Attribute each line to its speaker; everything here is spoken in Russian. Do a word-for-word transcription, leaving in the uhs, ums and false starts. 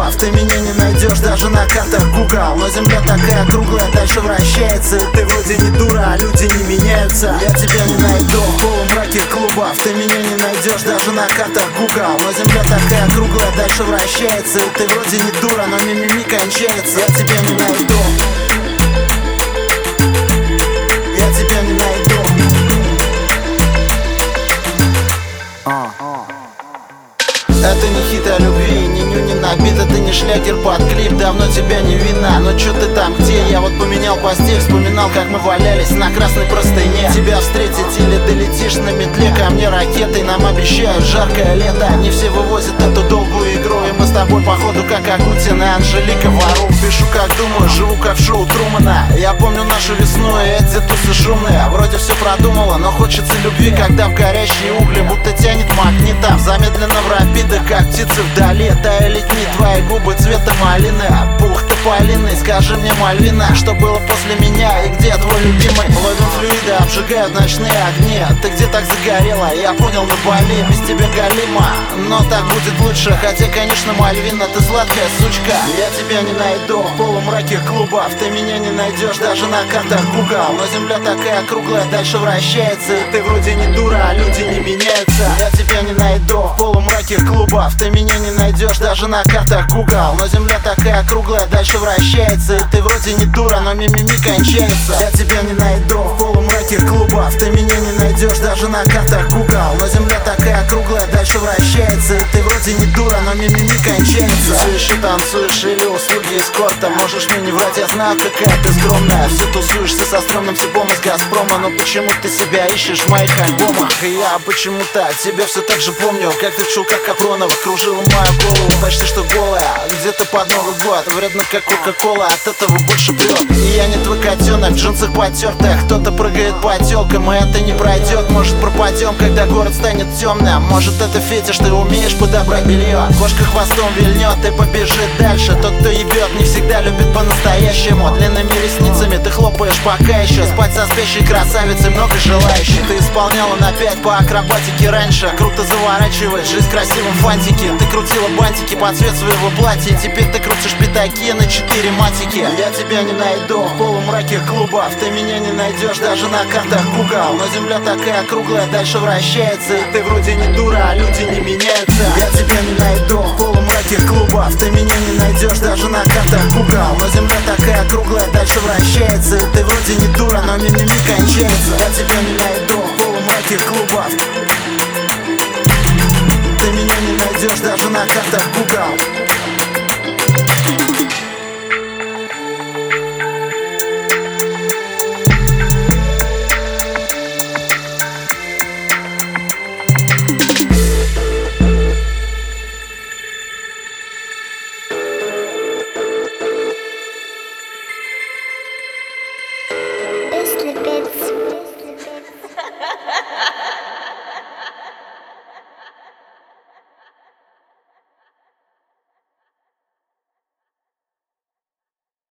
Speaker 1: клубов ты меня не найдешь даже на картах Google. Но земля такая круглая, дальше вращается, и ты вроде не дура, а люди не меняются. Я тебя не найду в полумраке клубов ты меня не найдешь даже на картах Google. Но земля такая круглая, дальше вращается, и ты вроде не дура, но мимими кончается. Я тебя не найду, я тебя не найду. а. Это не хит о любви, ни ню не набит, это не шлягер под клип. Давно тебя не видно, но чё ты там, где? Я вот поменял постель, вспоминал, как мы валялись на красной простыне. Тебя встретить или долетишь на метле ко мне ракетой. Нам обещают жаркое лето, не все вывозят эту долгую игру. И мы с тобой походу как Агутин и Анжелика Варум. Пишу как думаю, живу как в шоу Трумана. Я помню нашу весну и эти тусы шумные. Вроде все продумала, но хочется любви, когда в горящие угли будто тянет магнитом. Замедленно в рапиды, как птицы вдали. Таяли дни, твои губы цвета малины. Пух тополиный, скажи мне, Мальвина, что было после меня и где твой любимый? Ловим флюиды, обжигают ночные огни. Ты где так загорела? Я понял, на Бали. Без тебя галима, но так будет лучше. Хотя, конечно, Мальвина, ты сладкая сучка. Я тебя не найду в полумраке клубов ты меня не найдешь даже на картах Google. Но земля такая круглая, дальше вращается, и ты вроде не дура, а люди не меняются. Я тебя не найду в полумраке клубов ты меня не найдешь даже на картах Google. Но земля такая круглая, дальше вращается, и ты вроде не дура, но мимими кончается. Я тебя не найду в полумраке клубов ты меня не найдешь даже на картах Google. Но земля такая круглая, дальше вращается, и ты вроде не дура, но мимими кончается. Тусуешь и танцуешь или услуги эскорта. Можешь мне не врать, я знаю, какая ты скромная. Все тусуешься со стрёмным типом из Газпрома. Но почему ты себя ищешь в моих альбомах? И я почему-то тебя все так же помню, как ты в чулках Капронова кружила мою голову почти что голая, где-то под Новый год. Вредно как Кока-Кола, от этого больше прет. И я не твой котенок в джинсах потертых. Кто-то прыгает по тёлкам, и это не пройдет. Может, пропадем, когда город станет темным. Может, это фетиш, ты умеешь подобрать белье. Кошка хвостом вильнет и побежит дальше. Тот, кто ебет, не всегда любит по-настоящему. Длинными ресницами ты хлопаешь пока еще. Спать со спящей красавицей много желающих. Ты исполняла на пять по акробатике раньше. Круто заворачиваешь жизнь в красивом фантике. Ты крутила бантики под цвет своего платья. Теперь ты крутишь пятаки на четыре матики. Я тебя не найду в полумраке клубов ты меня не найдешь даже на картах Google. Но земля такая круглая, дальше вращается, и ты вроде не дура, а люди не меняются. Я тебя не найду в полумраке клубов ты меня не найдешь даже на картах Google. Но земля такая круглая, дальше вращается, и ты вроде не дура, но мимими кончается. Я тебя не найду в полумраке клубов ты меня не найдешь даже на картах Google.